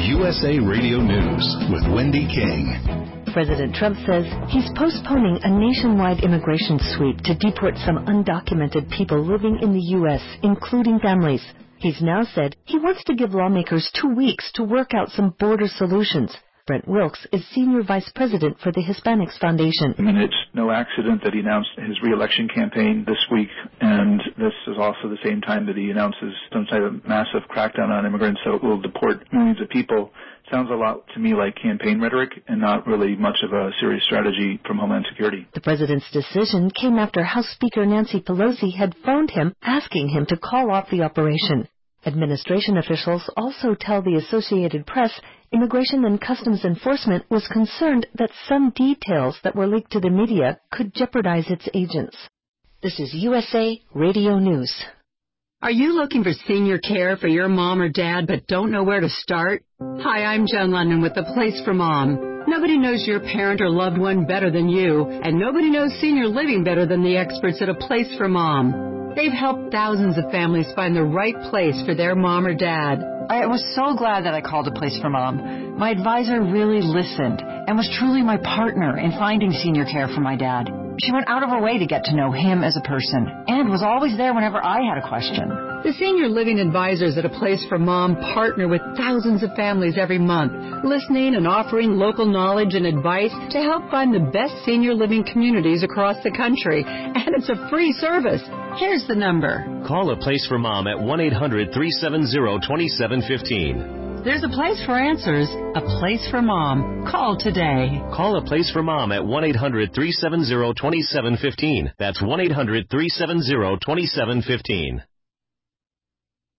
USA Radio News with Wendy King. President Trump says he's postponing a nationwide immigration sweep to deport some undocumented people living in the U.S., including families. He's now said he wants to give lawmakers 2 weeks to work out some border solutions. Brent Wilkes is Senior Vice President for the Hispanics Foundation. I mean, it's no accident that he announced his re-election campaign this week, and this is also the same time that he announces some type of massive crackdown on immigrants that will deport millions of people. Sounds a lot to me like campaign rhetoric and not really much of a serious strategy from Homeland Security. The president's decision came after House Speaker Nancy Pelosi had phoned him asking him to call off the operation. Administration officials also tell the Associated Press Immigration and Customs Enforcement was concerned that some details that were leaked to the media could jeopardize its agents. This is USA Radio News. Are you looking for senior care for your mom or dad but don't know where to start? Hi, I'm Jen London with The Place for Mom. Nobody knows your parent or loved one better than you, and nobody knows senior living better than the experts at A Place for Mom. They've helped thousands of families find the right place for their mom or dad. I was so glad that I called A Place for Mom. My advisor really listened and was truly my partner in finding senior care for my dad. She went out of her way to get to know him as a person and was always there whenever I had a question. The senior living advisors at A Place for Mom partner with thousands of families every month, listening and offering local knowledge and advice to help find the best senior living communities across the country. And it's a free service. Here's the number. Call A Place for Mom at 1-800-370-2715. There's a place for answers, A Place for Mom. Call today. Call A Place for Mom at 1-800-370-2715. That's 1-800-370-2715.